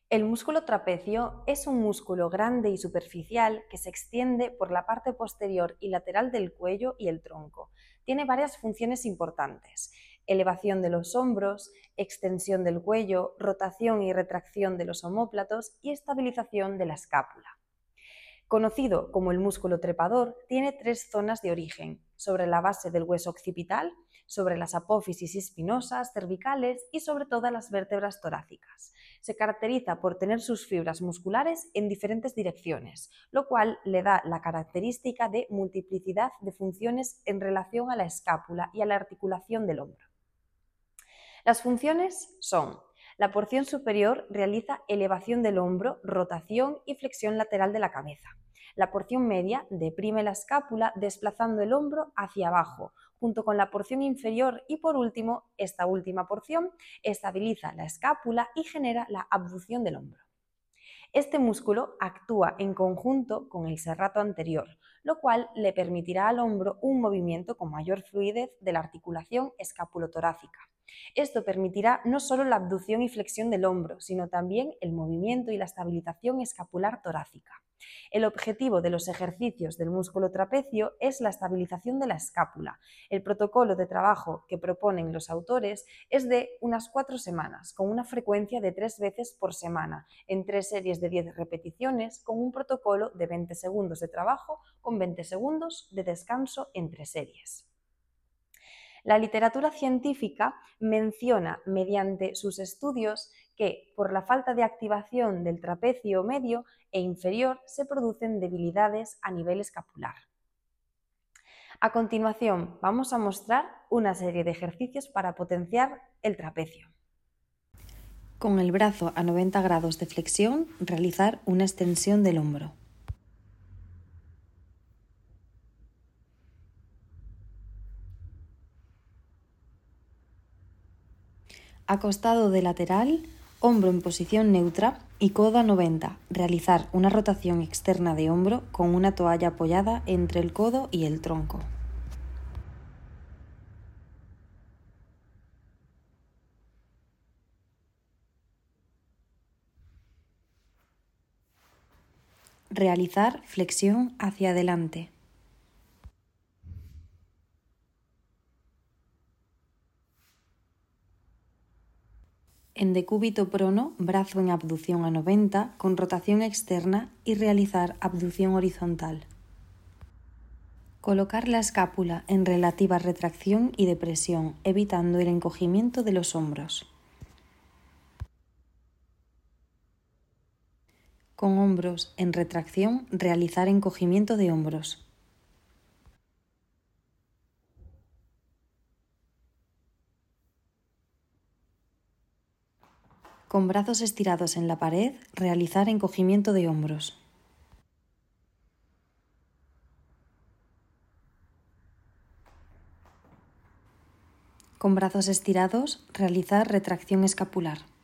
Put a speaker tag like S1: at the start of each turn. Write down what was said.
S1: El músculo trapecio es un músculo grande y superficial que se extiende por la parte posterior y lateral del cuello y el tronco. Tiene varias funciones importantes: elevación de los hombros, extensión del cuello, rotación y retracción de los omóplatos y estabilización de la escápula. Conocido como el músculo trepador, tiene tres zonas de origen: sobre la base del hueso occipital, sobre las apófisis espinosas, cervicales y sobre todas las vértebras torácicas. Se caracteriza por tener sus fibras musculares en diferentes direcciones, lo cual le da la característica de multiplicidad de funciones en relación a la escápula y a la articulación del hombro. Las funciones son: la porción superior realiza elevación del hombro, rotación y flexión lateral de la cabeza. La porción media deprime la escápula desplazando el hombro hacia abajo, junto con la porción inferior, y por último, esta última porción estabiliza la escápula y genera la abducción del hombro. Este músculo actúa en conjunto con el serrato anterior, lo cual le permitirá al hombro un movimiento con mayor fluidez de la articulación escapulotorácica. Esto permitirá no solo la abducción y flexión del hombro, sino también el movimiento y la estabilización escapular torácica. El objetivo de los ejercicios del músculo trapecio es la estabilización de la escápula. El protocolo de trabajo que proponen los autores es de unas 4 semanas, con una frecuencia de 3 veces por semana, en 3 series de 10 repeticiones, con un protocolo de 20 segundos de trabajo con 20 segundos de descanso entre series. La literatura científica menciona mediante sus estudios que, por la falta de activación del trapecio medio e inferior, se producen debilidades a nivel escapular. A continuación, vamos a mostrar una serie de ejercicios para potenciar el trapecio.
S2: Con el brazo a 90 grados de flexión, realizar una extensión del hombro. Acostado de lateral, hombro en posición neutra y codo a 90. Realizar una rotación externa de hombro con una toalla apoyada entre el codo y el tronco. Realizar flexión hacia adelante. En decúbito prono, brazo en abducción a 90 con rotación externa y realizar abducción horizontal. Colocar la escápula en relativa retracción y depresión, evitando el encogimiento de los hombros. Con hombros en retracción, realizar encogimiento de hombros. Con brazos estirados en la pared, realizar encogimiento de hombros. Con brazos estirados, realizar retracción escapular.